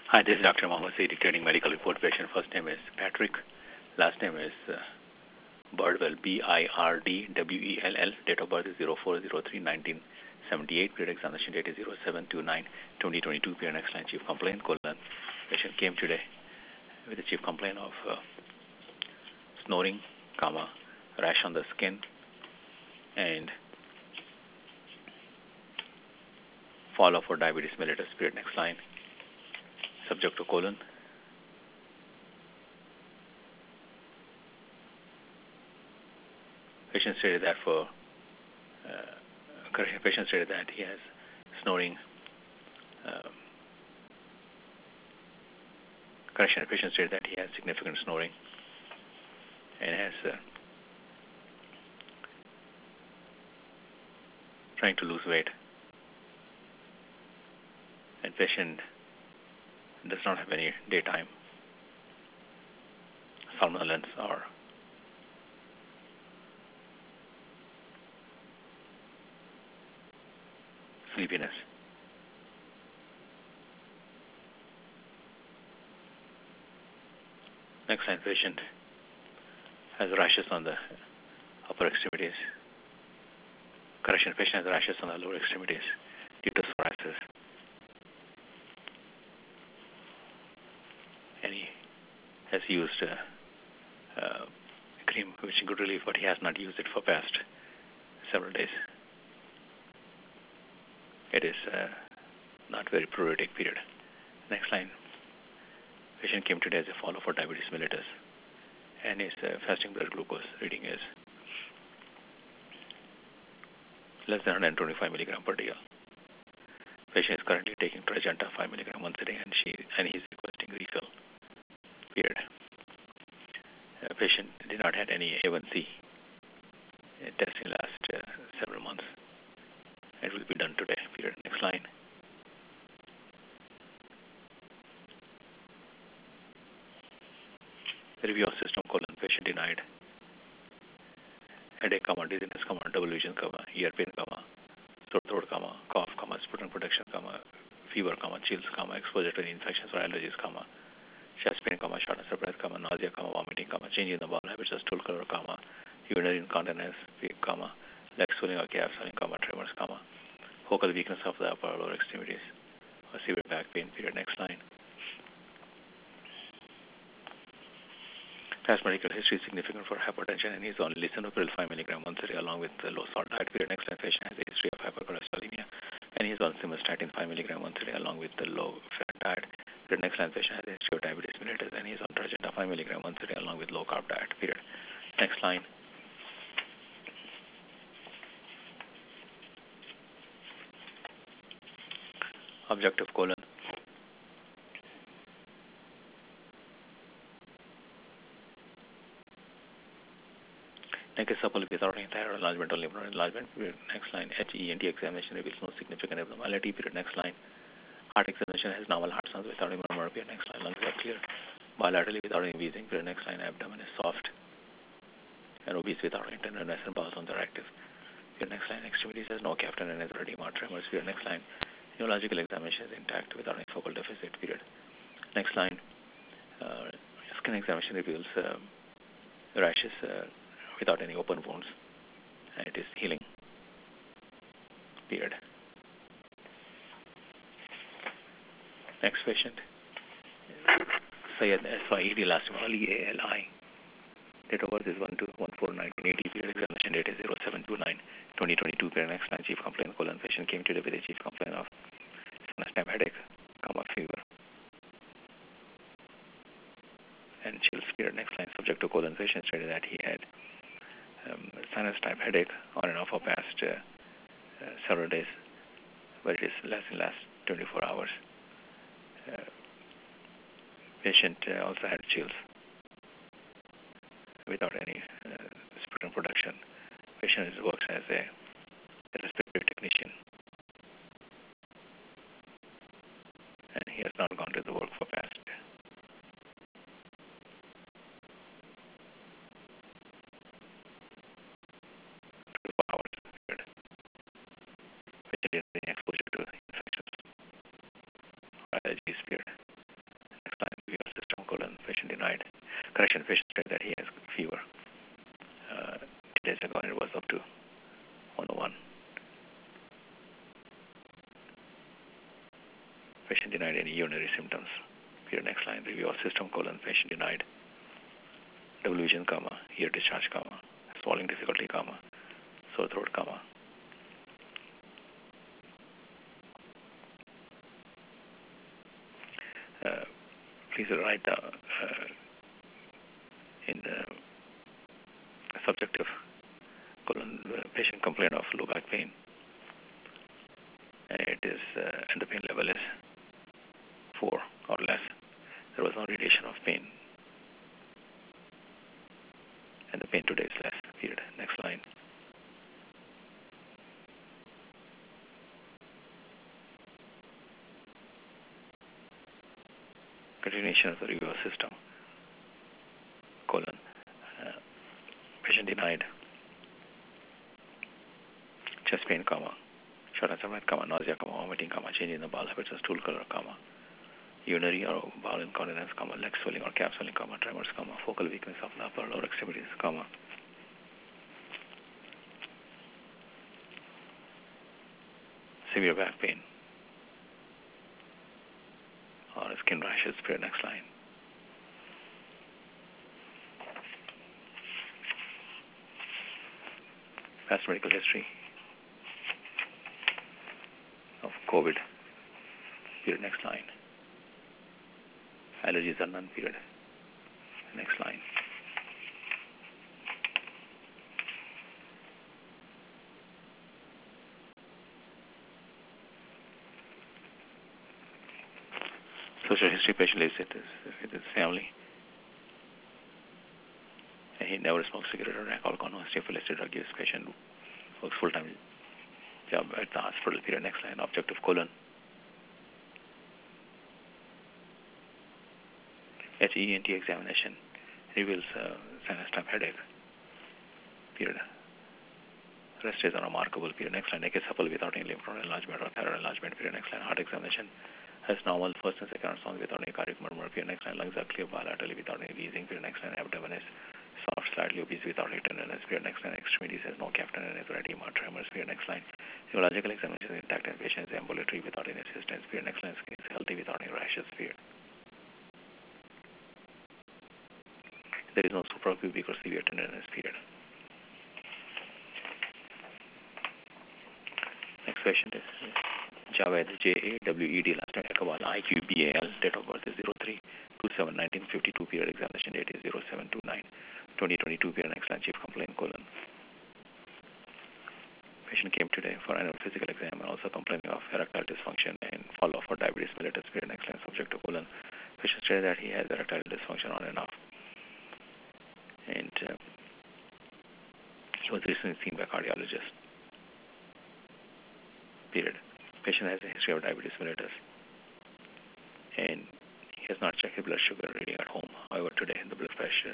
Hi, this is Dr. Mohammed Saidi, dictating medical report. Patient first name is Patrick, last name is Birdwell, Birdwell. Date of birth is 04/03/1978. Period examination date is 07/29/2022. Period next line chief complaint colon. Patient came today with the chief complaint of snoring, rash on the skin, and follow for diabetes mellitus. Period next line. Subject to colon. Patient stated that patient stated that he has snoring. Patient stated that he has significant snoring and has trying to lose weight. And patient does not have any daytime somnolence or sleepiness. Next line, patient has rashes on the upper extremities. Patient has rashes on the lower extremities due to psoriasis. And he has used cream which is good relief, but he has not used it for past several days. It is not very pruritic period. Next line. Patient came today as a follow for diabetes mellitus, and his fasting blood glucose reading is less than 125 milligram per dl. Patient is currently taking Tradjenta 5 milligram once a day, and he is requesting refill. Period. Patient did not have any A1C test in last several months. It will be done today. Period. Next line. Review of system colon. Patient denied headache, dizziness, double vision, ear pain, sore throat, cough, sputum protection, fever, chills, exposure to infections or allergies, chest pain, shortness of breath, nausea, vomiting, change in the bowel habits, stool color, urinary incontinence, leg swelling or calf swelling, tremors, focal weakness of the upper or lower extremities, or severe back pain. Period. Next line. Past medical history is significant for hypertension, and he is on lisinopril 5 milligram once a day along with the low salt diet. Period. Next line. Patient has a history of hypercholesterolemia, and he is on simvastatin 5 milligram once a day along with the low fat diet. Period. Next line. Patient has a history of diabetes mellitus, and he is on Tradjenta 5 milligram once a day along with low carb diet. Period. Next line. Objective colon. Neck is supple without any thyroid enlargement or liver enlargement. Period. Next line. HENT examination reveals no significant abnormality. Period. Next line. Heart examination has normal heart sounds without any murmur. Period. Next line. Lungs are clear bilaterally without any wheezing. Period. Next line. Abdomen is soft and obese without any tenderness, and bowel sounds are active. Period. Next line. Extremities has no captain and has edema, tremors. Period. Next line. Neurological examination is intact without any focal deficit. Period. Next line. Skin examination reveals rashes without any open wounds, and it is healing. Period. Next patient. Syed SYED, last name Ali ALI. Date of birth is 1/2/14/1980. Period. Examination date is 07/29/2022. Period. Next line. Chief complaint colon. Patient came today with a chief complaint of sinus type headache, fever, and chills. Period. Next line. Subject to colon. Patient stated that he had sinus type headache on and off for past several days, but it is less in last 24 hours. Patient also had chills without any sputum production. Patient works as a respiratory technician, and he has not gone to the work for past 24 hours. Patient is exposure to infections or allergies. Period. Correction, patient said that he has fever. 2 days ago, and it was up to 101. Patient denied any urinary symptoms. Here, next line, review of system, patient denied. Double vision, ear discharge, swallowing difficulty, sore throat, please write in subjective patient complaint of low back pain. And it is, and the pain level is 4 or less. There was no radiation of pain. And the pain today is less. Period. Next line. Continuation of the review system. Patient denied. Chest pain, shortness of breath, nausea, vomiting, change in the bowel habits or stool color, urinary or bowel incontinence, leg swelling or calf swelling, tremors, focal weakness of the upper or lower extremities, severe back pain or skin rashes. Next line. Past medical history of COVID. Next line. Allergies are none. Next line. Social history patient lives with his family. And he never smokes cigarette or alcohol. No history of illicit drug use. Patient works full-time job at the hospital. Next line. Objective, HENT examination reveals sinus type headache. Rest is unremarkable. Next line. Neck is supple without any lymph node enlargement or thyroid enlargement. Next line. Heart examination has normal first and second sound without any cardiac murmur. Next line. Lungs are clear bilaterally without any wheezing. Next line. Abdomen is soft, slightly obese without any tenderness. Next line. Extremities has no calf tenderness or edema, tremors. Next line. Neurological examination is intact and patient is ambulatory without any assistance. Next line. Skin is healthy without any rashes. There is no suprapubic or severe tenderness. Next patient is Javed, Jawed, last name Ekbal, IQBAL, date of birth is 03/27/1952, period examination date is 07/29/2022, period. Next line. Chief complaint, Patient came today for annual physical exam and also complaining of erectile dysfunction and follow-up for diabetes mellitus. Period. Next line. Subject to Patient stated that he has erectile dysfunction on and off. And he was recently seen by a cardiologist. Period. Patient has a history of diabetes mellitus. And he has not checked his blood sugar reading at home. However, today the blood pressure,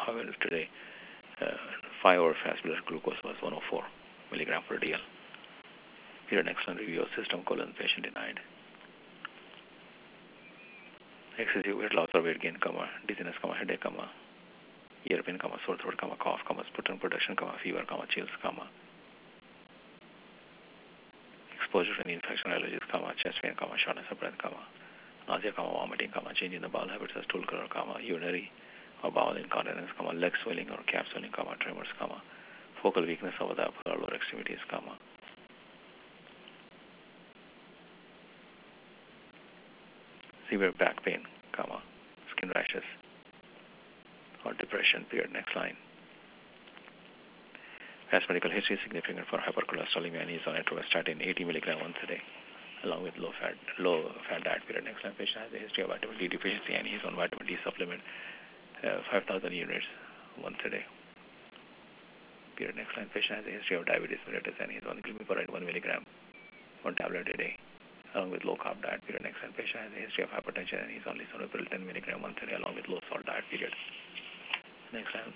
5-hour fast blood glucose was 104 milligram per dl. Period. Next one. Review of system, patient denied. Excessive weight loss or weight gain, dizziness, headache, ear pain, sore throat, cough, sputum production, fever, chills, exposure to any infection, allergies, chest pain, shortness of breath, nausea, vomiting, change in the bowel habits or stool color, urinary or bowel incontinence, leg swelling or calf swelling, tremors, focal weakness over the upper or lower extremities, severe back pain, skin rashes or depression. Period. Next line. Past medical history is significant for hypercholesterolemia and is on atorvastatin 80 milligram once a day, along with low fat diet. Period. Next line. Patient has a history of vitamin D deficiency and he is on vitamin D supplement 5,000 units once a day. Period. Next line. Patient has a history of diabetes mellitus and he is on glimepiride 1 milligram 1 tablet a day, along with low carb diet. Period. Next line. Patient has a history of hypertension and he is on lisinopril 10 milligram once a day, along with low salt diet. Period. Next line.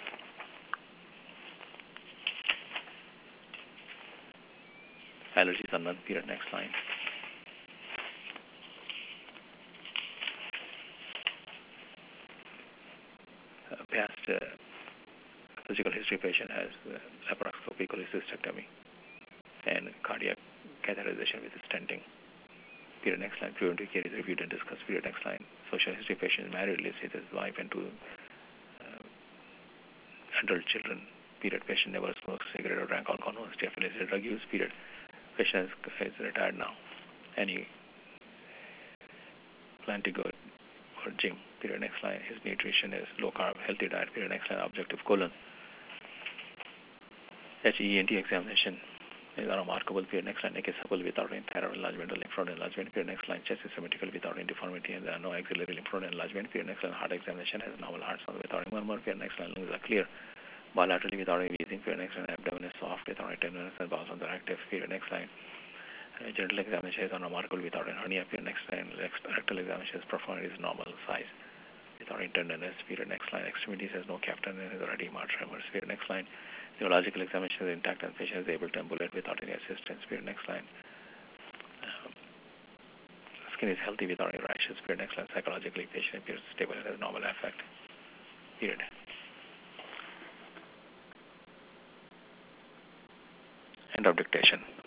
Allergies are none. Period. Next line. physical history patient has laparoscopic cholecystectomy and cardiac catheterization with stenting. Period. Next line. Preventive care is reviewed and discussed. Period. Next line. Social history patient married, lives with his wife and two adult children. Period. Patient never smoked cigarette or drank alcohol. No history of illicit drug use. Period. Patient is retired now. Any plan to go or gym. Period. Next line. His nutrition is low carb, healthy diet. Period. Next line. Objective colon. HENT examination is unremarkable. Period. Next line. Neck is supple without any thyroid enlargement or lymph node enlargement. Period. Next line. Chest is symmetrical without any deformity and there are no axillary lymph node enlargement. Period. Next line. Heart examination has normal heart sound without any murmur. Period. Next line. Lungs are clear bilaterally without any wheezing. Period. Next line. Abdomen is soft without any tenderness and bowels are active. Period. Next line. Genital examination is unremarkable without any hernia. Period. Next line. Rectal examination is performed is normal size without any tenderness. Period. Next line. Extremities has no captain and is already marked tremors. Period. Next line. Neurological examination is intact and patient is able to ambulate without any assistance. Period. Next line. Skin is healthy without any rashes. Period. Next line. Psychologically, patient appears stable and has normal affect. Period. End of dictation.